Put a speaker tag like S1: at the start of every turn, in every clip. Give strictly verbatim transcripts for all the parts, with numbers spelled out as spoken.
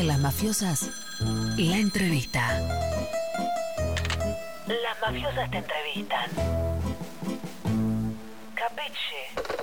S1: las mafiosas, la entrevista. Las mafiosas te entrevistan. Capiche.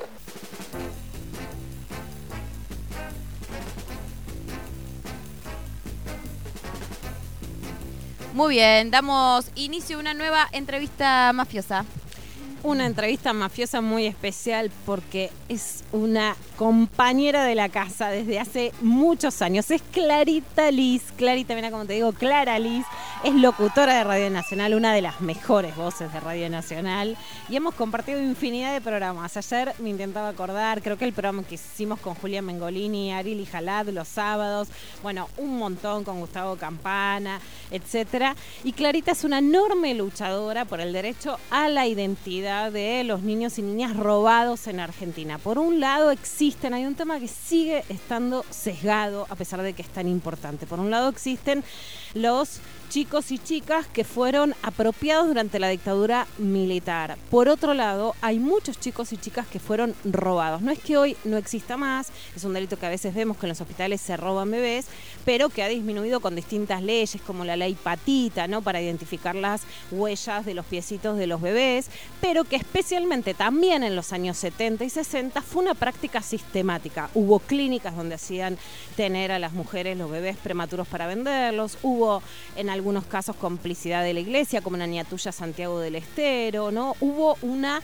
S2: Muy bien, damos inicio a una nueva entrevista mafiosa.
S3: Una entrevista mafiosa muy especial porque es una compañera de la casa desde hace muchos años. Es Clarita Liz. Clarita, mira como te digo, Clara Liz. Es locutora de Radio Nacional, una de las mejores voces de Radio Nacional. Y hemos compartido infinidad de programas. Ayer me intentaba acordar, creo que el programa que hicimos con Julia Mengolini, Ariel y Jalad los sábados. Bueno, un montón con Gustavo Campana, etcétera. Y Clarita es una enorme luchadora por el derecho a la identidad de los niños y niñas robados en Argentina. Por un lado existen, hay un tema que sigue estando sesgado a pesar de que es tan importante. Por un lado existen los chicos y chicas que fueron apropiados durante la dictadura militar. Por otro lado, hay muchos chicos y chicas que fueron robados. No es que hoy no exista más, es un delito que a veces vemos que en los hospitales se roban bebés, pero que ha disminuido con distintas leyes, como la ley Patita, ¿no?, para identificar las huellas de los piecitos de los bebés, pero que especialmente también en los años setenta y sesenta fue una práctica sistemática. Hubo clínicas donde hacían tener a las mujeres los bebés prematuros para venderlos, hubo en algunos casos complicidad de la iglesia, como en la Niñatuya Santiago del Estero, ¿no? Hubo una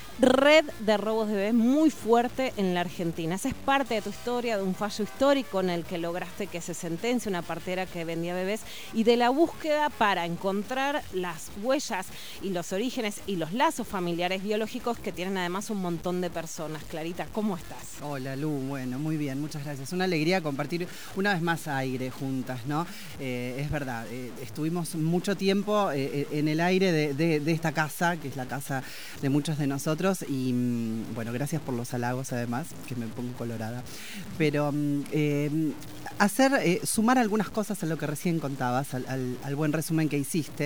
S3: red de robos de bebés muy fuerte en la Argentina. Esa es parte de tu historia, de un fallo histórico en el que lograste que se sentencie una partera que vendía bebés y de la búsqueda para encontrar las huellas y los orígenes y los lazos familiares biológicos que tienen además un montón de personas. Clarita, ¿cómo estás?
S4: Hola, Lu, bueno, muy bien, muchas gracias. Una alegría compartir una vez más aire juntas, ¿no? Eh, es verdad, eh, estuvimos mucho tiempo eh, en el aire de, de, de esta casa, que es la casa de muchos de nosotros. Y bueno, gracias por los halagos además, que me pongo colorada. Pero eh, hacer, eh, sumar algunas cosas a lo que recién contabas, al, al, al buen resumen que hiciste.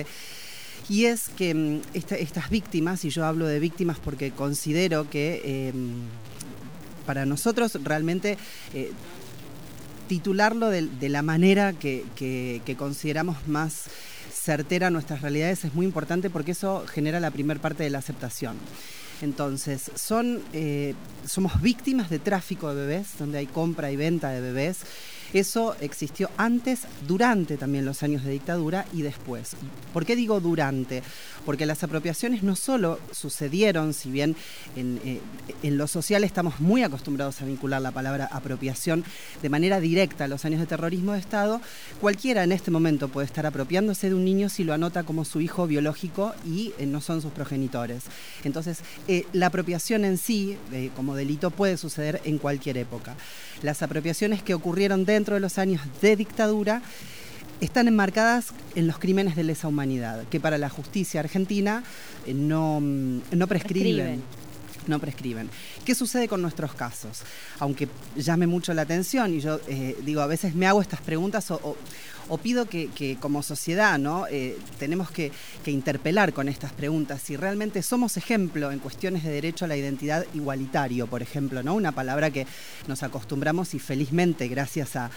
S4: Y es que esta, estas víctimas, y yo hablo de víctimas porque considero que eh, para nosotros realmente eh, titularlo de, de la manera que, que, que consideramos más certera nuestras realidades es muy importante porque eso genera la primer parte de la aceptación. Entonces, son, eh, somos víctimas de tráfico de bebés, donde hay compra y venta de bebés. Eso existió antes, durante también los años de dictadura y después. ¿Por qué digo durante? Porque las apropiaciones no solo sucedieron, si bien en, eh, en lo social estamos muy acostumbrados a vincular la palabra apropiación de manera directa a los años de terrorismo de Estado, cualquiera en este momento puede estar apropiándose de un niño si lo anota como su hijo biológico y eh, no son sus progenitores. Entonces, eh, la apropiación en sí, eh, como delito, puede suceder en cualquier época. Las apropiaciones que ocurrieron dentro de los años de dictadura están enmarcadas en los crímenes de lesa humanidad, que para la justicia argentina eh, no, no prescriben. prescriben. No prescriben. ¿Qué sucede con nuestros casos? Aunque llame mucho la atención, y yo eh, digo, a veces me hago estas preguntas o, o, o pido que, que como sociedad, ¿no? eh, tenemos que, que interpelar con estas preguntas si realmente somos ejemplo en cuestiones de derecho a la identidad igualitario, por ejemplo, ¿no? Una palabra que nos acostumbramos y felizmente gracias a,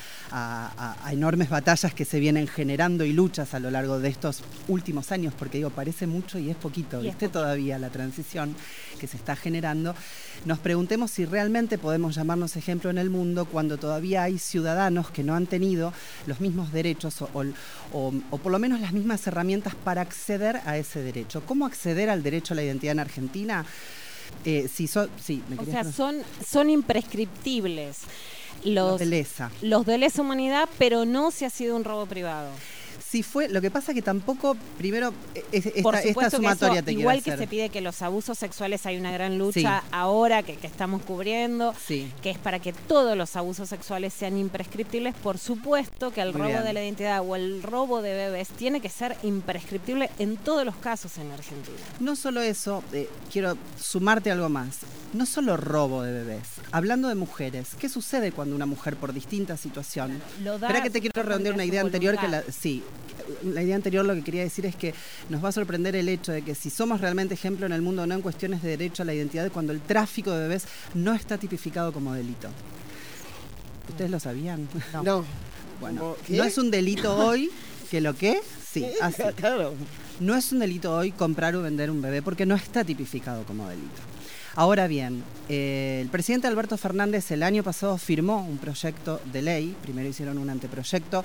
S4: a, a enormes batallas que se vienen generando y luchas a lo largo de estos últimos años, porque digo, parece mucho y es poquito, ¿viste? Todavía la transición que se está generando, nos preguntemos si realmente podemos llamarnos ejemplo en el mundo cuando todavía hay ciudadanos que no han tenido los mismos derechos o, o, o por lo menos las mismas herramientas para acceder a ese derecho. ¿Cómo acceder al derecho a la identidad en Argentina? Eh, si so, sí, ¿me
S3: o sea, son, son imprescriptibles los,
S4: los de lesa.
S3: Los de lesa humanidad, pero no si ha sido un robo privado.
S4: Sí fue, lo que pasa que tampoco, primero, es, esta, esta sumatoria
S3: eso,
S4: te
S3: igual
S4: quiero
S3: que
S4: hacer.
S3: Se pide que los abusos sexuales, hay una gran lucha sí. ahora que, que estamos cubriendo,
S4: sí.
S3: que es para que todos los abusos sexuales sean imprescriptibles. Por supuesto que el
S4: Muy
S3: robo
S4: bien.
S3: de la identidad o el robo de bebés tiene que ser imprescriptible en todos los casos en Argentina.
S4: No solo eso, eh, quiero sumarte algo más. No solo robo de bebés. Hablando de mujeres, ¿qué sucede cuando una mujer por distintas situaciones? Espera que te quiero redondear una idea anterior que la, sí, la idea anterior lo que quería decir es que nos va a sorprender el hecho de que si somos realmente ejemplo en el mundo o no en cuestiones de derecho a la identidad, cuando el tráfico de bebés no está tipificado como delito. ¿Ustedes lo sabían?
S3: No.
S4: no. Bueno,
S5: ¿Qué?
S4: no es un delito hoy, ¿que lo qué? Sí, así.
S5: Claro.
S4: No es un delito hoy comprar o vender un bebé porque no está tipificado como delito. Ahora bien, eh, el presidente Alberto Fernández el año pasado firmó un proyecto de ley, primero hicieron un anteproyecto,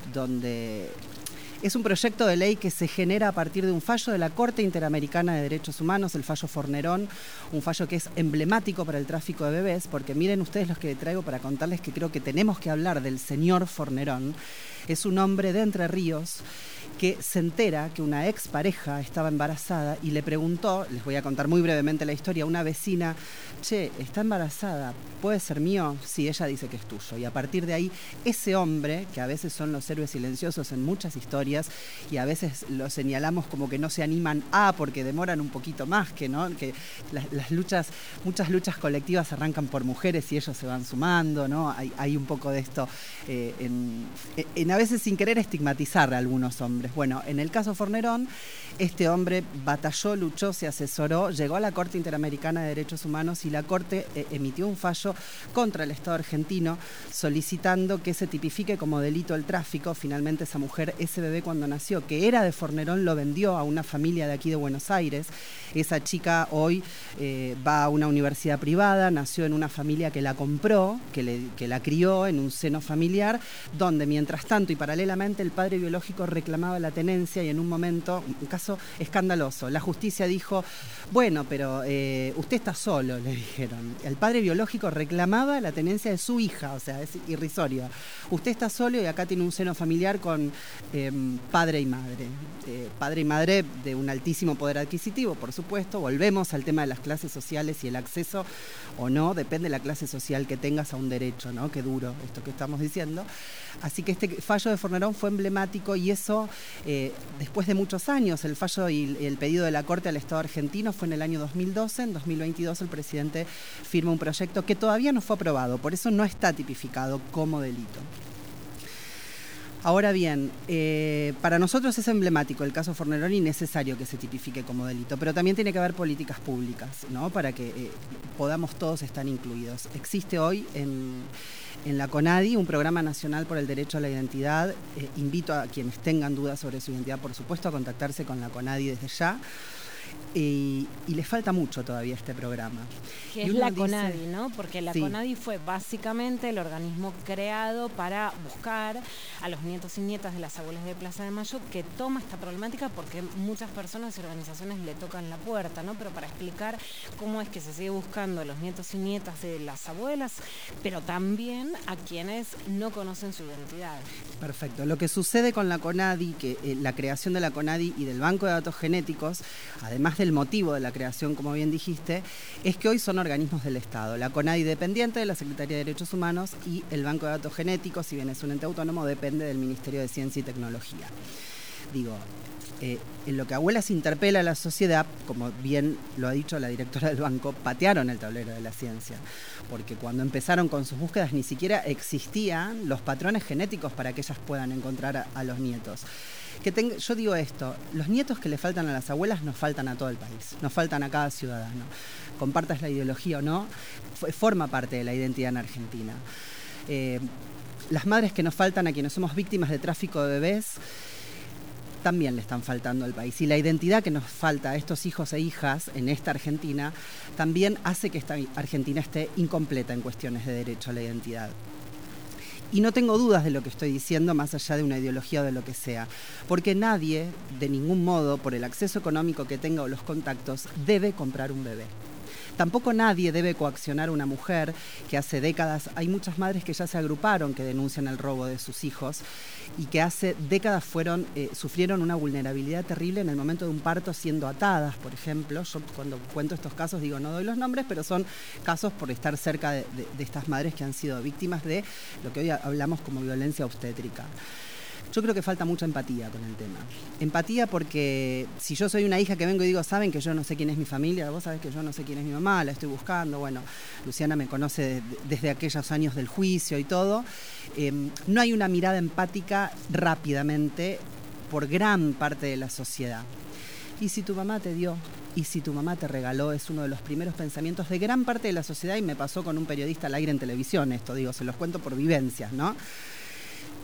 S4: donde es un proyecto de ley que se genera a partir de un fallo de la Corte Interamericana de Derechos Humanos, el fallo Fornerón, un fallo que es emblemático para el tráfico de bebés, porque miren ustedes los que traigo para contarles que creo que tenemos que hablar del señor Fornerón. Es un hombre de Entre Ríos que se entera que una expareja estaba embarazada y le preguntó, les voy a contar muy brevemente la historia, a una vecina, che, está embarazada, ¿puede ser mío? Sí, ella dice que es tuyo. Y a partir de ahí, ese hombre, que a veces son los héroes silenciosos en muchas historias y a veces lo señalamos como que no se animan a, porque demoran un poquito más, que no, que las, las luchas, muchas luchas colectivas arrancan por mujeres y ellos se van sumando, ¿no? Hay, hay un poco de esto eh, en, en a veces sin querer estigmatizar a algunos hombres. Bueno, en el caso Fornerón, este hombre batalló, luchó, se asesoró, llegó a la Corte Interamericana de Derechos Humanos y la Corte eh, emitió un fallo contra el Estado argentino solicitando que se tipifique como delito el tráfico. Finalmente esa mujer, ese bebé cuando nació, que era de Fornerón, lo vendió a una familia de aquí de Buenos Aires. Esa chica hoy eh, va a una universidad privada, nació en una familia que la compró, que, le, que la crió en un seno familiar, donde mientras tanto y paralelamente el padre biológico reclamaba la tenencia y en un momento, un caso escandaloso, la justicia dijo, bueno, pero eh, usted está solo, le dijeron. El padre biológico reclamaba la tenencia de su hija, o sea, es irrisorio. Usted está solo y acá tiene un seno familiar con eh, padre y madre. Eh, padre y madre de un altísimo poder adquisitivo, por supuesto. Volvemos al tema de las clases sociales y el acceso o no, depende de la clase social que tengas a un derecho, ¿no? Qué duro esto que estamos diciendo. Así que este fallo de Fornerón fue emblemático y eso, eh, después de muchos años, el fallo y el pedido de la Corte al Estado argentino fue en el año dos mil doce. En dos mil veintidós el presidente firma un proyecto que todavía no fue aprobado, por eso no está tipificado como delito. Ahora bien, eh, para nosotros es emblemático el caso Fornerón y necesario que se tipifique como delito, pero también tiene que haber políticas públicas, ¿no? Para que eh, podamos todos estar incluidos. Existe hoy en, en la CONADI un programa nacional por el derecho a la identidad. Eh, invito a quienes tengan dudas sobre su identidad, por supuesto, a contactarse con la CONADI desde ya. Y, y les falta mucho todavía este programa.
S3: Que
S4: y
S3: es
S4: uno
S3: la
S4: dice,
S3: CONADI, ¿no? Porque la
S4: sí.
S3: CONADI fue básicamente el organismo creado para buscar a los nietos y nietas de las abuelas de Plaza de Mayo, que toma esta problemática porque muchas personas y organizaciones le tocan la puerta, ¿no? Pero para explicar cómo es que se sigue buscando a los nietos y nietas de las abuelas, pero también a quienes no conocen su identidad.
S4: Perfecto. Lo que sucede con la CONADI, que eh, la creación de la CONADI y del Banco de Datos Genéticos, además del motivo de la creación, como bien dijiste, es que hoy son organismos del Estado. La CONADI dependiente de la Secretaría de Derechos Humanos y el Banco de Datos Genéticos, si bien es un ente autónomo, depende del Ministerio de Ciencia y Tecnología. Digo, eh, en lo que Abuelas interpela a la sociedad, como bien lo ha dicho la directora del banco, patearon el tablero de la ciencia, porque cuando empezaron con sus búsquedas ni siquiera existían los patrones genéticos para que ellas puedan encontrar a, a los nietos. Que ten, yo digo esto, los nietos que le faltan a las abuelas nos faltan a todo el país, nos faltan a cada ciudadano. Compartas la ideología o no, forma parte de la identidad en Argentina. Eh, las madres que nos faltan a quienes somos víctimas de tráfico de bebés, también le están faltando al país. Y la identidad que nos falta a estos hijos e hijas en esta Argentina también hace que esta Argentina esté incompleta en cuestiones de derecho a la identidad. Y no tengo dudas de lo que estoy diciendo, más allá de una ideología o de lo que sea, porque nadie, de ningún modo, por el acceso económico que tenga o los contactos, debe comprar un bebé. Tampoco nadie debe coaccionar a una mujer que hace décadas, hay muchas madres que ya se agruparon que denuncian el robo de sus hijos y que hace décadas fueron, eh, sufrieron una vulnerabilidad terrible en el momento de un parto siendo atadas, por ejemplo. Yo cuando cuento estos casos digo, no doy los nombres, pero son casos por estar cerca de, de, de estas madres que han sido víctimas de lo que hoy hablamos como violencia obstétrica. Yo creo que falta mucha empatía con el tema. Empatía porque si yo soy una hija que vengo y digo, saben que yo no sé quién es mi familia, vos sabés que yo no sé quién es mi mamá, la estoy buscando, bueno, Luciana me conoce de, desde aquellos años del juicio y todo, eh, no hay una mirada empática rápidamente por gran parte de la sociedad. Y si tu mamá te dio, y si tu mamá te regaló, es uno de los primeros pensamientos de gran parte de la sociedad y me pasó con un periodista al aire en televisión esto, digo, se los cuento por vivencias, ¿no?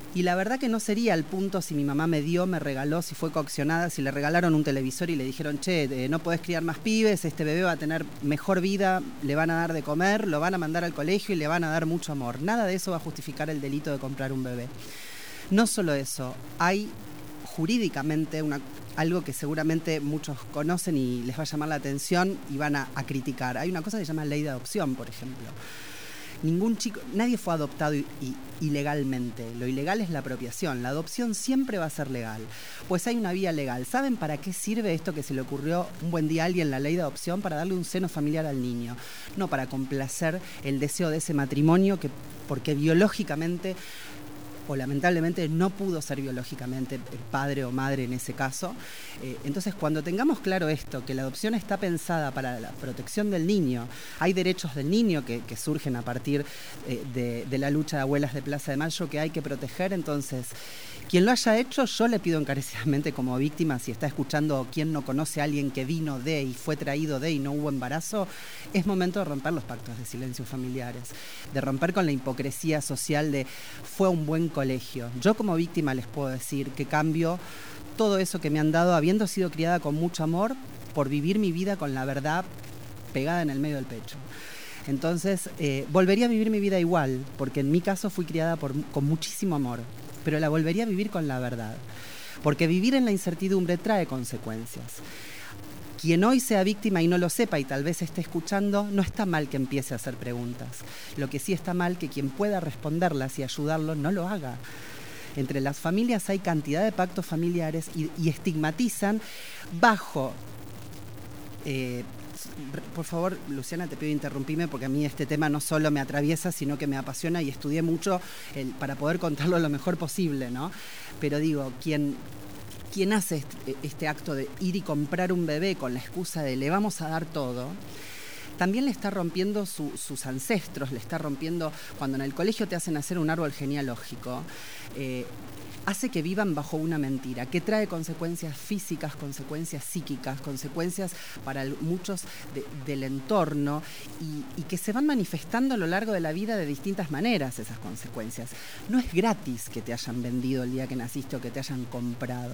S4: Y la verdad que no sería el punto si mi mamá me dio, me regaló, si fue coaccionada, si le regalaron un televisor y le dijeron, che, eh, no podés criar más pibes, este bebé va a tener mejor vida, le van a dar de comer, lo van a mandar al colegio y le van a dar mucho amor. Nada de eso va a justificar el delito de comprar un bebé. No solo eso, hay jurídicamente una, algo que seguramente muchos conocen y les va a llamar la atención y van a, a criticar. Hay una cosa que se llama ley de adopción, por ejemplo. Ningún chico, nadie fue adoptado y, y, ilegalmente. Lo ilegal es la apropiación. La adopción siempre va a ser legal. Pues hay una vía legal. ¿Saben para qué sirve esto que se le ocurrió un buen día a alguien, la ley de adopción? Para darle un seno familiar al niño. No para complacer el deseo de ese matrimonio, que porque biológicamente o lamentablemente no pudo ser biológicamente padre o madre en ese caso. Eh, entonces, cuando tengamos claro esto, que la adopción está pensada para la protección del niño, hay derechos del niño que, que surgen a partir eh, de, de la lucha de abuelas de Plaza de Mayo que hay que proteger, entonces, quien lo haya hecho, yo le pido encarecidamente como víctima, si está escuchando quien no conoce a alguien que vino de y fue traído de y no hubo embarazo, es momento de romper los pactos de silencio familiares, de romper con la hipocresía social de fue un buen colegio. Yo como víctima les puedo decir que cambio todo eso que me han dado habiendo sido criada con mucho amor por vivir mi vida con la verdad pegada en el medio del pecho. Entonces, eh, volvería a vivir mi vida igual, porque en mi caso fui criada por, con muchísimo amor, pero la volvería a vivir con la verdad, porque vivir en la incertidumbre trae consecuencias. Quien hoy sea víctima y no lo sepa y tal vez esté escuchando, no está mal que empiece a hacer preguntas. Lo que sí está mal que quien pueda responderlas y ayudarlo no lo haga. Entre las familias hay cantidad de pactos familiares y, y estigmatizan bajo... Eh, por favor, Luciana, te pido interrumpirme porque a mí este tema no solo me atraviesa, sino que me apasiona y estudié mucho el, para poder contarlo lo mejor posible, ¿no? Pero digo, quien... Quien hace este, este acto de ir y comprar un bebé con la excusa de le vamos a dar todo, también le está rompiendo su, sus ancestros, le está rompiendo, cuando en el colegio te hacen hacer un árbol genealógico, eh, hace que vivan bajo una mentira, que trae consecuencias físicas, consecuencias psíquicas, consecuencias para el, muchos de, del entorno y, y que se van manifestando a lo largo de la vida de distintas maneras esas consecuencias. No es gratis que te hayan vendido el día que naciste o que te hayan comprado.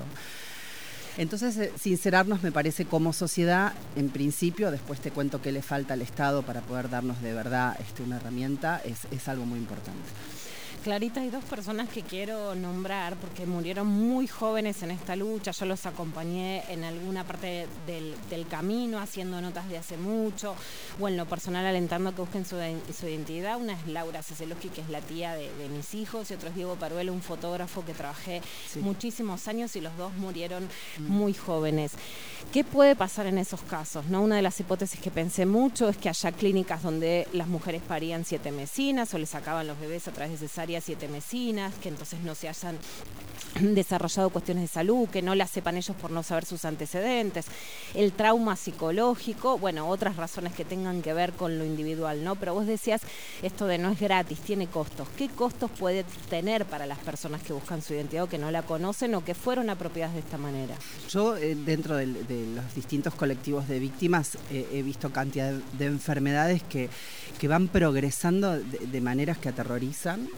S4: Entonces, eh, sincerarnos me parece como sociedad, en principio, después te cuento qué le falta al Estado para poder darnos de verdad este, una herramienta, es, es algo muy importante.
S3: Clarita, hay dos personas que quiero nombrar porque murieron muy jóvenes en esta lucha. Yo los acompañé en alguna parte del, del camino, haciendo notas de hace mucho, o en lo personal alentando que busquen su, su identidad. Una es Laura Ceselowski, que es la tía de, de mis hijos, y otro es Diego Paruelo, un fotógrafo que trabajé sí. muchísimos años y los dos murieron mm. muy jóvenes. ¿Qué puede pasar en esos casos? ¿No? Una de las hipótesis que pensé mucho es que haya clínicas donde las mujeres parían siete mesinas o les sacaban los bebés a través de cesárea siete mesinas, que entonces no se hayan desarrollado cuestiones de salud, que no las sepan ellos por no saber sus antecedentes, el trauma psicológico, bueno, otras razones que tengan que ver con lo individual, ¿no? Pero vos decías esto de no es gratis, tiene costos. ¿Qué costos puede tener para las personas que buscan su identidad o que no la conocen o que fueron apropiadas de esta manera?
S4: Yo, eh, dentro de, de los distintos colectivos de víctimas, eh, he visto cantidad de, de enfermedades que, que van progresando de, de maneras que aterrorizan.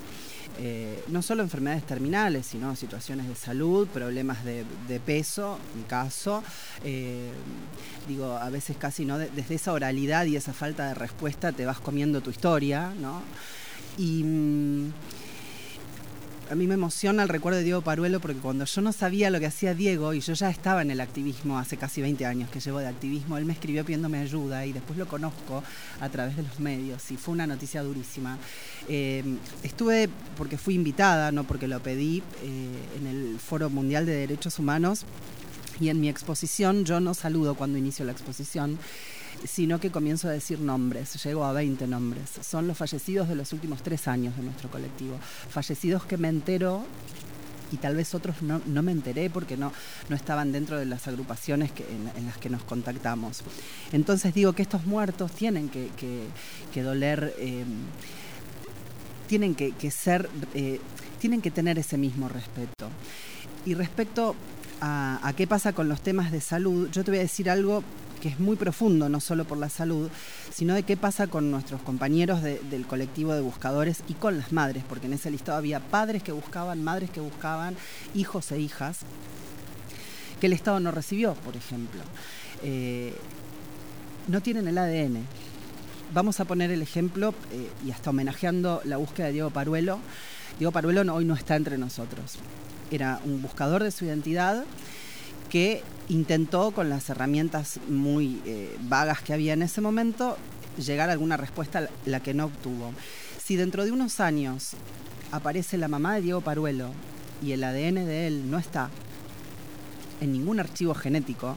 S4: Eh, no solo enfermedades terminales, sino situaciones de salud, problemas de, de peso, en mi caso, eh, digo, a veces casi no de, desde esa oralidad y esa falta de respuesta te vas comiendo tu historia, ¿no? Y mmm, a mí me emociona el recuerdo de Diego Paruelo porque cuando yo no sabía lo que hacía Diego y yo ya estaba en el activismo hace casi veinte años que llevo de activismo, él me escribió pidiéndome ayuda y después lo conozco a través de los medios y fue una noticia durísima. Eh, estuve porque fui invitada, no porque lo pedí, eh, en el Foro Mundial de Derechos Humanos y en mi exposición yo no saludo cuando inicio la exposición, sino que comienzo a decir nombres, llego a veinte nombres. Son los fallecidos de los últimos tres años de nuestro colectivo. Fallecidos que me entero y tal vez otros no, no me enteré porque no, no estaban dentro de las agrupaciones que, en, en las que nos contactamos. Entonces digo que estos muertos tienen que, que, que doler, eh, tienen que, que ser, eh, tienen que tener ese mismo respeto. Y respecto a, a qué pasa con los temas de salud, yo te voy a decir algo que es muy profundo, no solo por la salud, sino de qué pasa con nuestros compañeros de, del colectivo de buscadores y con las madres, porque en ese listado había padres que buscaban, madres que buscaban, hijos e hijas, que el Estado no recibió, por ejemplo. Eh, no tienen el A D N. Vamos a poner el ejemplo, eh, y hasta homenajeando la búsqueda de Diego Paruelo. Diego Paruelo no, hoy no está entre nosotros. Era un buscador de su identidad que intentó, con las herramientas muy eh, vagas que había en ese momento, llegar a alguna respuesta, la que no obtuvo. Si dentro de unos años aparece la mamá de Diego Paruelo y el A D N de él no está en ningún archivo genético,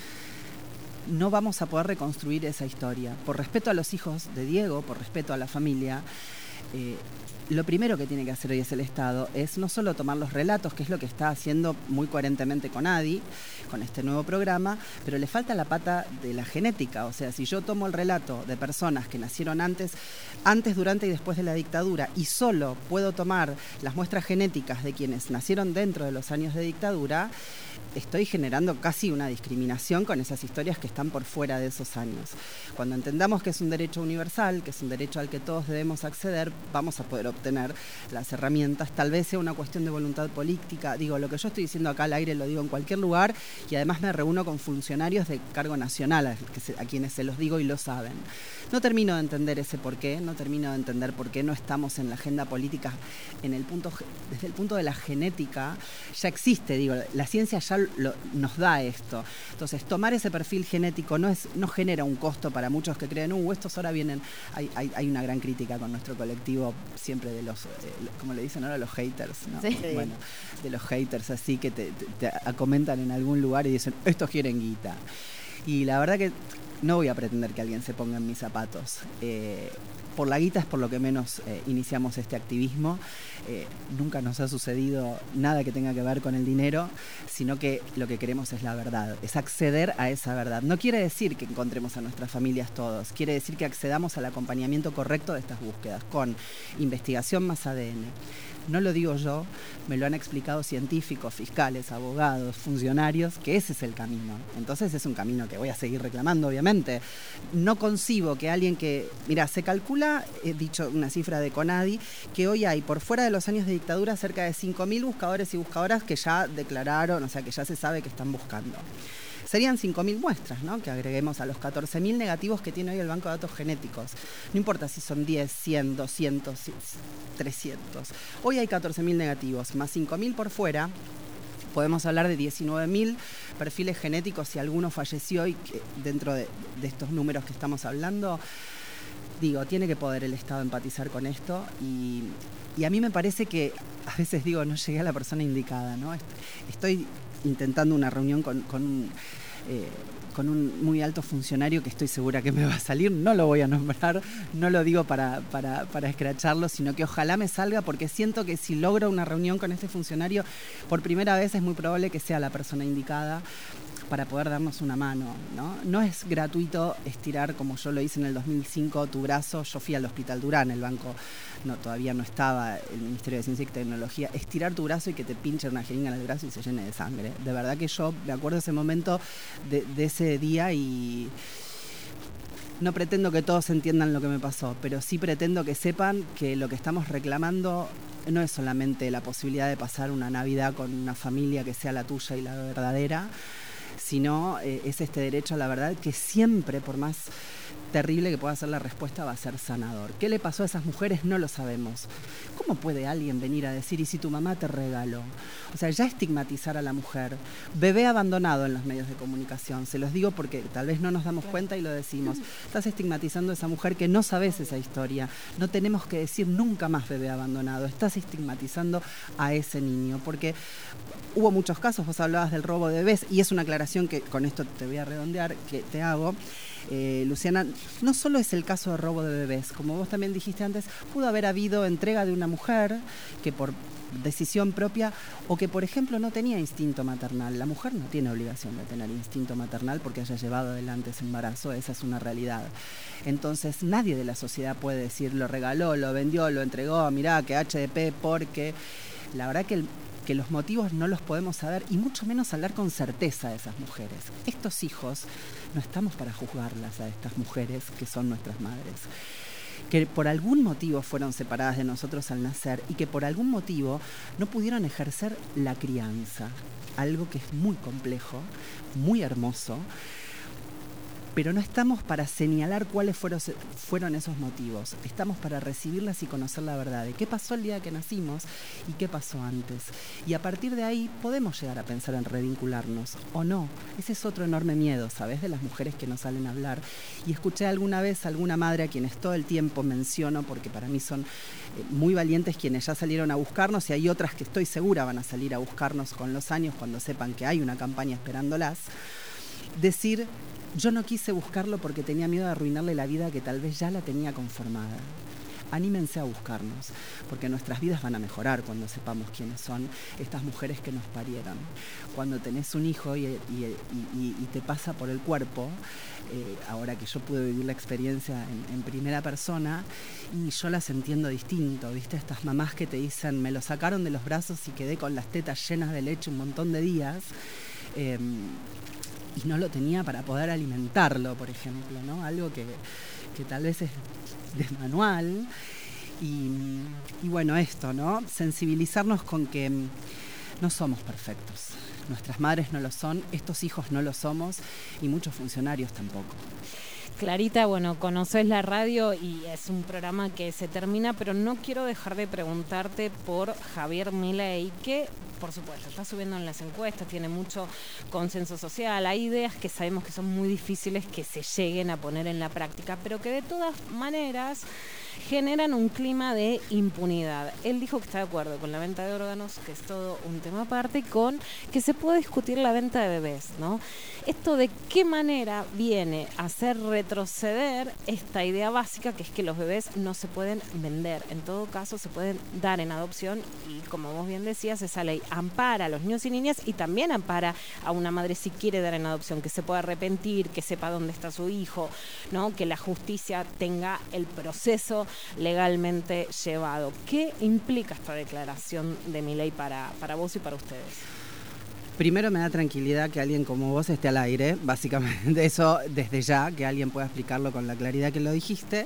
S4: no vamos a poder reconstruir esa historia. Por respeto a los hijos de Diego, por respeto a la familia, eh, lo primero que tiene que hacer hoy es el Estado, es no solo tomar los relatos, que es lo que está haciendo muy coherentemente con Adi, con este nuevo programa, pero le falta la pata de la genética. O sea, si yo tomo el relato de personas que nacieron antes, antes, durante y después de la dictadura, y solo puedo tomar las muestras genéticas de quienes nacieron dentro de los años de dictadura, estoy generando casi una discriminación con esas historias que están por fuera de esos años. Cuando entendamos que es un derecho universal, que es un derecho al que todos debemos acceder, vamos a poder obtener las herramientas. Tal vez sea una cuestión de voluntad política. Digo, lo que yo estoy diciendo acá al aire lo digo en cualquier lugar, y además me reúno con funcionarios de cargo nacional a, que se, a quienes se los digo y lo saben. No termino de entender ese porqué, no termino de entender por qué no estamos en la agenda política en el punto, desde el punto de la genética. Ya existe, digo, la ciencia ya lo, nos da esto. Entonces, tomar ese perfil genético no es no genera un costo para muchos que creen, uh, estos ahora vienen, hay, hay, hay una gran crítica con nuestro colectivo siempre de los, eh, como le dicen ahora, los haters, ¿no?
S3: Sí.
S4: Bueno, de los haters así que te, te, te comentan en algún lugar y dicen, estos quieren guita. Y la verdad que no voy a pretender que alguien se ponga en mis zapatos. Eh, por la guita es por lo que menos eh, iniciamos este activismo. Eh, nunca nos ha sucedido nada que tenga que ver con el dinero, sino que lo que queremos es la verdad, es acceder a esa verdad. No quiere decir que encontremos a nuestras familias todos, quiere decir que accedamos al acompañamiento correcto de estas búsquedas, con investigación más A D N. No lo digo yo, me lo han explicado científicos, fiscales, abogados, funcionarios, que ese es el camino. Entonces es un camino que voy a seguir reclamando, obviamente. No concibo que alguien que... Mira, se calcula, he dicho una cifra de CONADI, que hoy hay por fuera de los años de dictadura cerca de cinco mil buscadores y buscadoras que ya declararon, o sea, que ya se sabe que están buscando. Serían cinco mil muestras, ¿no? Que agreguemos a los catorce mil negativos que tiene hoy el Banco de Datos Genéticos. No importa si son diez, cien, doscientos, trescientos. Hoy hay catorce mil negativos, más cinco mil por fuera. Podemos hablar de diecinueve mil perfiles genéticos si alguno falleció y que dentro de, de estos números que estamos hablando. Digo, tiene que poder el Estado empatizar con esto y, y a mí me parece que a veces digo, no llegué a la persona indicada, ¿no? Estoy intentando una reunión con, con, un, eh, con un muy alto funcionario que estoy segura que me va a salir, no lo voy a nombrar, no lo digo para, para, para escracharlo, sino que ojalá me salga, porque siento que si logro una reunión con este funcionario, por primera vez es muy probable que sea la persona indicada para poder darnos una mano, ¿no? No es gratuito estirar, como yo lo hice en el dos mil cinco, tu brazo. Yo fui al Hospital Durán, el banco no, todavía no estaba, el Ministerio de Ciencia y Tecnología, estirar tu brazo y que te pinche una jeringa en el brazo y se llene de sangre. De verdad que yo me acuerdo ese momento de, de ese día y no pretendo que todos entiendan lo que me pasó, pero sí pretendo que sepan que lo que estamos reclamando no es solamente la posibilidad de pasar una Navidad con una familia que sea la tuya y la verdadera, sino eh, es este derecho a la verdad que siempre, por más terrible que pueda ser la respuesta, va a ser sanador. ¿Qué le pasó a esas mujeres? No lo sabemos. ¿Cómo puede alguien venir a decir, y si tu mamá te regaló? O sea, ya estigmatizar a la mujer. Bebé abandonado en los medios de comunicación. Se los digo porque tal vez no nos damos cuenta y lo decimos. Estás estigmatizando a esa mujer que no sabes esa historia. No tenemos que decir nunca más bebé abandonado. Estás estigmatizando a ese niño. Porque hubo muchos casos, vos hablabas del robo de bebés, y es una aclaración que con esto te voy a redondear, que te hago. Eh, Luciana, no solo es el caso de robo de bebés, como vos también dijiste antes, pudo haber habido entrega de una mujer que por decisión propia, o que por ejemplo no tenía instinto maternal. La mujer no tiene obligación de tener instinto maternal porque haya llevado adelante ese embarazo, esa es una realidad. Entonces nadie de la sociedad puede decir lo regaló, lo vendió, lo entregó, mirá que H D P, porque la verdad que el que los motivos no los podemos saber y mucho menos hablar con certeza de esas mujeres. Estos hijos, no estamos para juzgarlas a estas mujeres que son nuestras madres, que por algún motivo fueron separadas de nosotros al nacer y que por algún motivo no pudieron ejercer la crianza, algo que es muy complejo, muy hermoso, pero no estamos para señalar cuáles fueron, fueron esos motivos. Estamos para recibirlas y conocer la verdad de qué pasó el día que nacimos y qué pasó antes. Y a partir de ahí podemos llegar a pensar en revincularnos o no. Ese es otro enorme miedo, ¿sabes? De las mujeres que no salen a hablar. Y escuché alguna vez a alguna madre a quienes todo el tiempo menciono, porque para mí son muy valientes quienes ya salieron a buscarnos, y hay otras que estoy segura van a salir a buscarnos con los años cuando sepan que hay una campaña esperándolas, decir: yo no quise buscarlo porque tenía miedo de arruinarle la vida que tal vez ya la tenía conformada. Anímense a buscarnos, porque nuestras vidas van a mejorar cuando sepamos quiénes son estas mujeres que nos parieron. Cuando tenés un hijo y, y, y, y te pasa por el cuerpo, eh, ahora que yo pude vivir la experiencia en, en primera persona, y yo las entiendo distinto, ¿viste? Estas mamás que te dicen: me lo sacaron de los brazos y quedé con las tetas llenas de leche un montón de días. Eh, y no lo tenía para poder alimentarlo, por ejemplo, ¿no? Algo que, que tal vez es de manual. Y, y bueno, esto, ¿no? Sensibilizarnos con que no somos perfectos. Nuestras madres no lo son, estos hijos no lo somos y muchos funcionarios tampoco.
S3: Clarita, bueno, conoces la radio y es un programa que se termina, pero no quiero dejar de preguntarte por Javier Milei, que por supuesto está subiendo en las encuestas, tiene mucho consenso social, hay ideas que sabemos que son muy difíciles que se lleguen a poner en la práctica, pero que de todas maneras generan un clima de impunidad. Él dijo que está de acuerdo con la venta de órganos, que es todo un tema aparte, con que se puede discutir la venta de bebés, ¿no? Esto de qué manera viene a hacer retroceder esta idea básica, que es que los bebés no se pueden vender, en todo caso se pueden dar en adopción, y como vos bien decías, esa ley ampara a los niños y niñas y también ampara a una madre si quiere dar en adopción, que se pueda arrepentir, que sepa dónde está su hijo, ¿no? Que la justicia tenga el proceso legalmente llevado. ¿Qué implica esta declaración de Milei para, para vos y para ustedes?
S4: Primero, me da tranquilidad que alguien como vos esté al aire, básicamente eso desde ya, que alguien pueda explicarlo con la claridad que lo dijiste.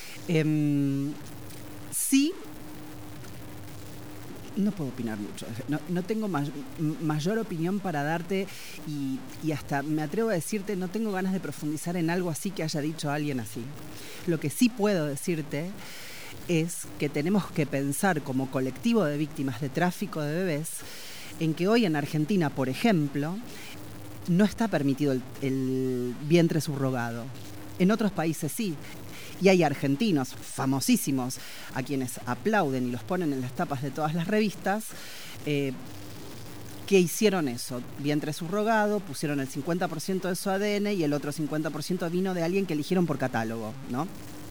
S4: Eh, sí, no puedo opinar mucho, no, no tengo may- mayor opinión para darte y, y hasta me atrevo a decirte, no tengo ganas de profundizar en algo así que haya dicho alguien así. Lo que sí puedo decirte es que tenemos que pensar como colectivo de víctimas de tráfico de bebés en que hoy en Argentina, por ejemplo, no está permitido el, el vientre subrogado. En otros países sí. Y hay argentinos famosísimos a quienes aplauden y los ponen en las tapas de todas las revistas, eh, que hicieron eso, vientre subrogado, pusieron el cincuenta por ciento de su A D N y el otro cincuenta por ciento vino de alguien que eligieron por catálogo, ¿no?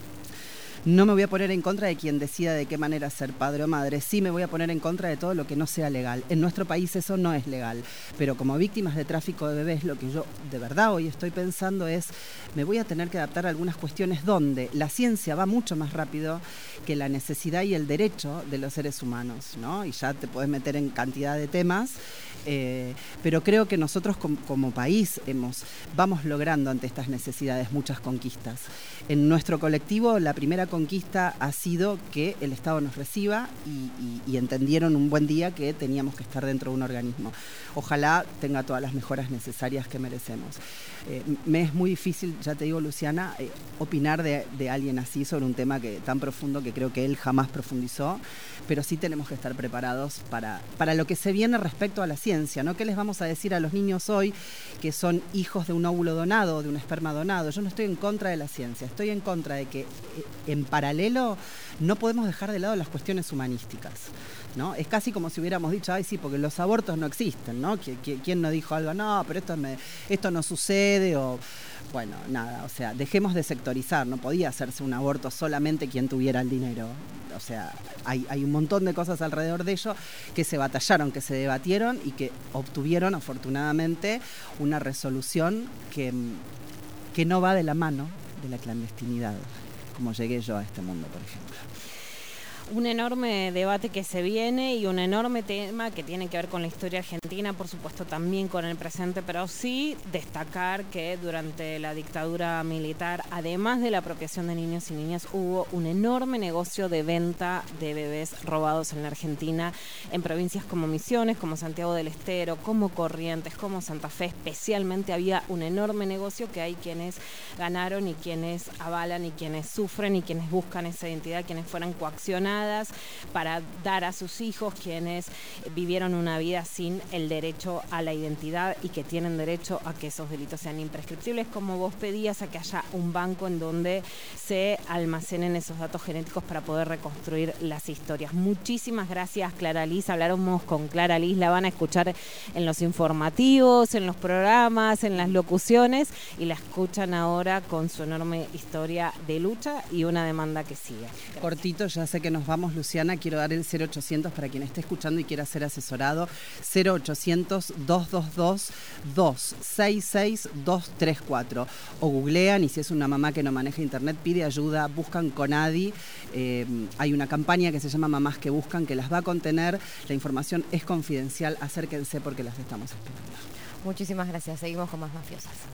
S4: No me voy a poner en contra de quien decida de qué manera ser padre o madre. Sí me voy a poner en contra de todo lo que no sea legal. En nuestro país eso no es legal. Pero como víctimas de tráfico de bebés, lo que yo de verdad hoy estoy pensando es, me voy a tener que adaptar a algunas cuestiones donde la ciencia va mucho más rápido que la necesidad y el derecho de los seres humanos, ¿no? Y ya te podés meter en cantidad de temas. Eh, pero creo que nosotros com- como país hemos, vamos logrando ante estas necesidades muchas conquistas. En nuestro colectivo la primera conquista ha sido que el Estado nos reciba y, y, y entendieron un buen día que teníamos que estar dentro de un organismo. Ojalá tenga todas las mejoras necesarias que merecemos. Eh, me es muy difícil, ya te digo, Luciana, eh, opinar de, de alguien así sobre un tema que, tan profundo que creo que él jamás profundizó, pero sí tenemos que estar preparados para, para lo que se viene respecto a la ciencia, ¿no? ¿Qué les vamos a decir a los niños hoy que son hijos de un óvulo donado o de un esperma donado? Yo no estoy en contra de la ciencia, estoy en contra de que en paralelo no podemos dejar de lado las cuestiones humanísticas, ¿no? Es casi como si hubiéramos dicho, ay sí, porque los abortos no existen, ¿no? ¿Quién no dijo algo? No, pero esto, me, esto no sucede, o bueno, nada, o sea, dejemos de sectorizar, no podía hacerse un aborto solamente quien tuviera el dinero. O sea, hay, hay un montón de cosas alrededor de ello que se batallaron, que se debatieron y que obtuvieron afortunadamente una resolución que, que no va de la mano de la clandestinidad, como llegué yo a este mundo, por ejemplo.
S3: un enorme debate que se viene y un enorme tema que tiene que ver con la historia argentina, por supuesto también con el presente, pero sí destacar que durante la dictadura militar, además de la apropiación de niños y niñas, hubo un enorme negocio de venta de bebés robados en la Argentina, en provincias como Misiones, como Santiago del Estero, como Corrientes, como Santa Fe. Especialmente había un enorme negocio que hay quienes ganaron y quienes avalan y quienes sufren y quienes buscan esa identidad, quienes fueron coaccionadas para dar a sus hijos, quienes vivieron una vida sin el derecho a la identidad y que tienen derecho a que esos delitos sean imprescriptibles, como vos pedías, a que haya un banco en donde se almacenen esos datos genéticos para poder reconstruir las historias. Muchísimas gracias, Clara Liz. Hablamos con Clara Liz, la van a escuchar en los informativos, en los programas, en las locuciones, y la escuchan ahora con su enorme historia de lucha y una demanda que sigue. Gracias.
S4: Cortito, ya sé que nos vamos, Luciana, quiero dar el cero ochocientos para quien esté escuchando y quiera ser asesorado, cero ochocientos, dos dos dos, dos seis seis, dos tres cuatro, o googlean, y si es una mamá que no maneja internet, pide ayuda, buscan Conadi, eh, hay una campaña que se llama Mamás que Buscan, que las va a contener, la información es confidencial, acérquense porque las estamos esperando.
S5: Muchísimas gracias, seguimos con más mafiosas.